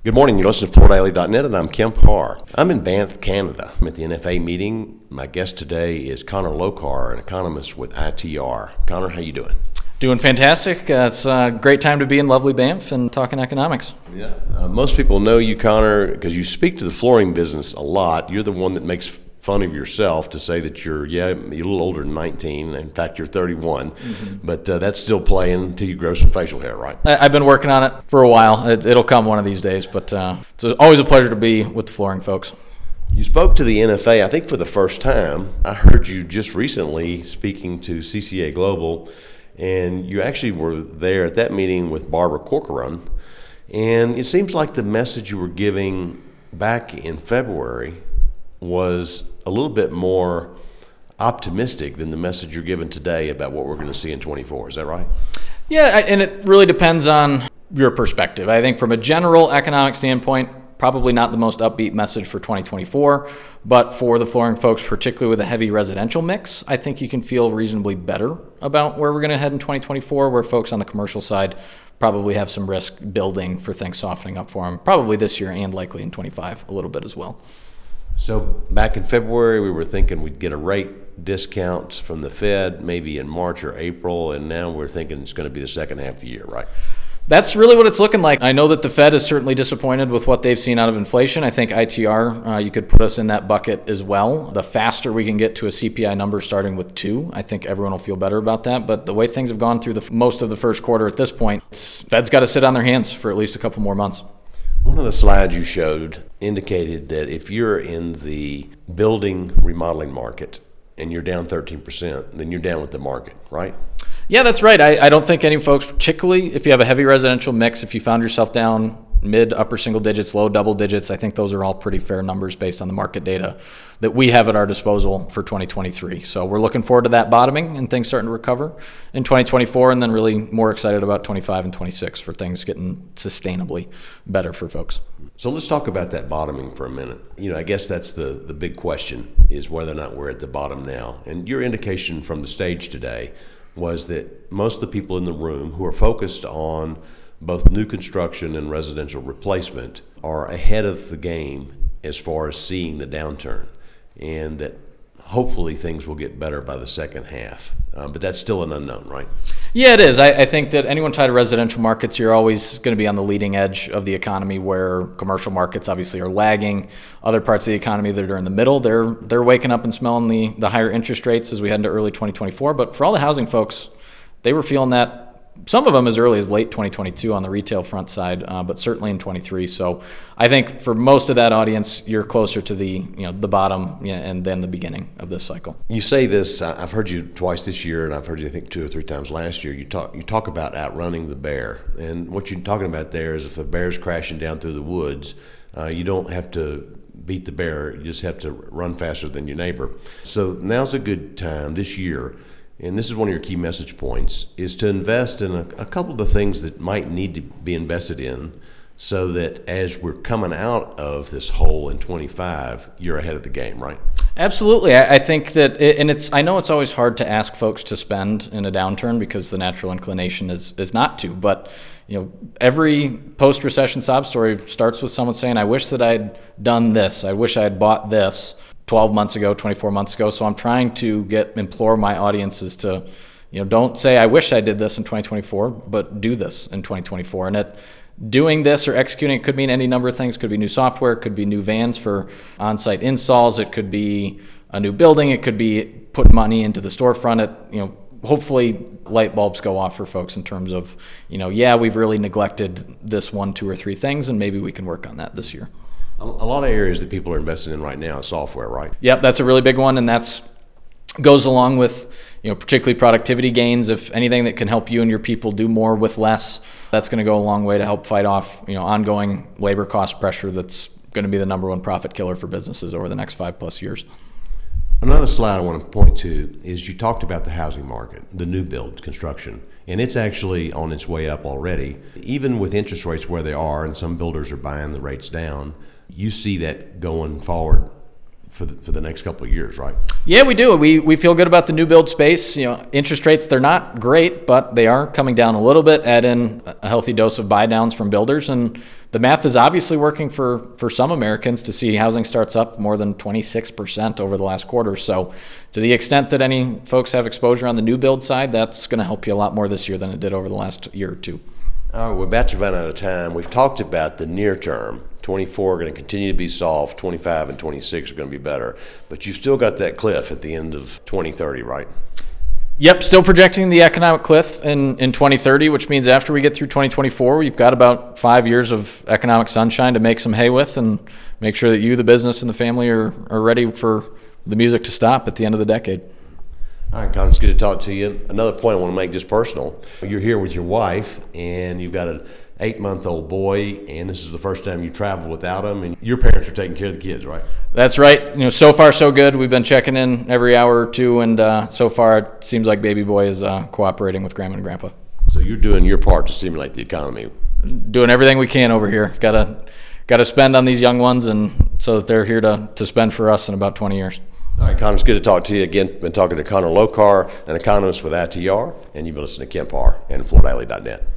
Good morning. You're listening to FloorDaily.net, and I'm Kemp Harr. I'm in Banff, Canada. I'm at the NFA meeting. My guest today is Connor Lokar, an economist with ITR. Connor, how you doing? Doing fantastic. It's a great time to be in lovely Banff and talking economics. Yeah. Most people know you, Connor, because you speak to the flooring business a lot. You're the one that makes fun of yourself to say that you're a little older than 19. In fact, you're 31. But that's still playing until you grow some facial hair, right? I've been working on it for a while. It'll come one of these days, but it's always a pleasure to be with the flooring folks. You spoke to the NFA, I think, for the first time. I heard you just recently speaking to CCA Global, and you actually were there at that meeting with Barbara Corcoran. And it seems like the message you were giving back in February was a little bit more optimistic than the message you're giving today about what we're going to see in 24. Is that right? Yeah, and it really depends on your perspective. I think from a general economic standpoint, probably not the most upbeat message for 2024, but for the flooring folks, particularly with a heavy residential mix, I think you can feel reasonably better about where we're going to head in 2024, where folks on the commercial side probably have some risk building for things softening up for them, probably this year and likely in 25 a little bit as well. So back in February, we were thinking we'd get a rate discount from the Fed maybe in March or April, and now we're thinking it's going to be the second half of the year, right? That's really what it's looking like. I know that the Fed is certainly disappointed with what they've seen out of inflation. I think ITR, you could put us in that bucket as well. The faster we can get to a CPI number starting with 2, I think everyone will feel better about that. But the way things have gone through most of the first quarter at this point, Fed's got to sit on their hands for at least a couple more months. One of the slides you showed indicated that if you're in the building remodeling market and you're down 13%, then you're down with the market, right? Yeah, that's right. I don't think any folks, particularly if you have a heavy residential mix, if you found yourself down mid, upper single digits, low double digits, I think those are all pretty fair numbers based on the market data that we have at our disposal for 2023. So we're looking forward to that bottoming and things starting to recover in 2024, and then really more excited about 25 and 26 for things getting sustainably better for folks. So let's talk about that bottoming for a minute. I guess that's the big question, is whether or not we're at the bottom now. And your indication from the stage today was that most of the people in the room who are focused on both new construction and residential replacement are ahead of the game as far as seeing the downturn, and that hopefully things will get better by the second half. But that's still an unknown, right? Yeah, it is. I think that anyone tied to residential markets, you're always going to be on the leading edge of the economy, where commercial markets obviously are lagging. Other parts of the economy that are in the middle, they're waking up and smelling the higher interest rates as we head into early 2024. But for all the housing folks, they were feeling that, some of them as early as late 2022 on the retail front side, but certainly in 23. So I think for most of that audience, you're closer to the bottom and then the beginning of this cycle. You say this, I've heard you twice this year, and I've heard you I think 2 or 3 times last year. You talk about outrunning the bear, and what you're talking about there is if a bear's crashing down through the woods, you don't have to beat the bear, you just have to run faster than your neighbor. So now's a good time this year, and this is one of your key message points, is to invest in a couple of the things that might need to be invested in, so that as we're coming out of this hole in 25, you're ahead of the game, right? Absolutely. I think that, I know it's always hard to ask folks to spend in a downturn because the natural inclination is not to, but every post-recession sob story starts with someone saying, I wish that I'd done this. I wish I had bought this 12 months ago, 24 months ago. So I'm trying to implore my audiences to, don't say, I wish I did this in 2024, but do this in 2024. And doing this or executing it could mean any number of things. It could be new software, it could be new vans for on-site installs, it could be a new building, it could be putting money into the storefront. Hopefully light bulbs go off for folks in terms of, we've really neglected this 1, 2, or 3 things, and maybe we can work on that this year. A lot of areas that people are investing in right now is software, right? Yep, that's a really big one, and that's goes along with, particularly productivity gains. If anything that can help you and your people do more with less, that's going to go a long way to help fight off, ongoing labor cost pressure that's going to be the number one profit killer for businesses over the next 5+ years. Another slide I want to point to is you talked about the housing market, the new build construction, and it's actually on its way up already. Even with interest rates where they are, and some builders are buying the rates down, you see that going forward for the next couple of years, right? Yeah, we do. We feel good about the new build space. Interest rates, they're not great, but they are coming down a little bit. Add in a healthy dose of buy downs from builders, and the math is obviously working for some Americans to see housing starts up more than 26% over the last quarter. So to the extent that any folks have exposure on the new build side, that's going to help you a lot more this year than it did over the last year or two. All right, we're about to run out of time. We've talked about the near term. 24 are going to continue to be soft. 25 and 26 are going to be better. But you've still got that cliff at the end of 2030, right? Yep, still projecting the economic cliff in 2030, which means after we get through 2024, we've got about 5 years of economic sunshine to make some hay with and make sure that you, the business, and the family are ready for the music to stop at the end of the decade. All right, Connor, it's good to talk to you. Another point I want to make, just personal. You're here with your wife, and you've got an 8-month-old boy, and this is the first time you travel without him, and your parents are taking care of the kids, right? That's right. So far so good. We've been checking in every hour or two, and so far it seems like baby boy is cooperating with grandma and grandpa. So you're doing your part to stimulate the economy. Doing everything we can over here. Gotta spend on these young ones, and so that they're here to spend for us in about 20 years. All right, Connor, it's good to talk to you again. Been talking to Connor Lokar, an economist with ITR, and you've been listening to Kent Parr and FloorDaily.net.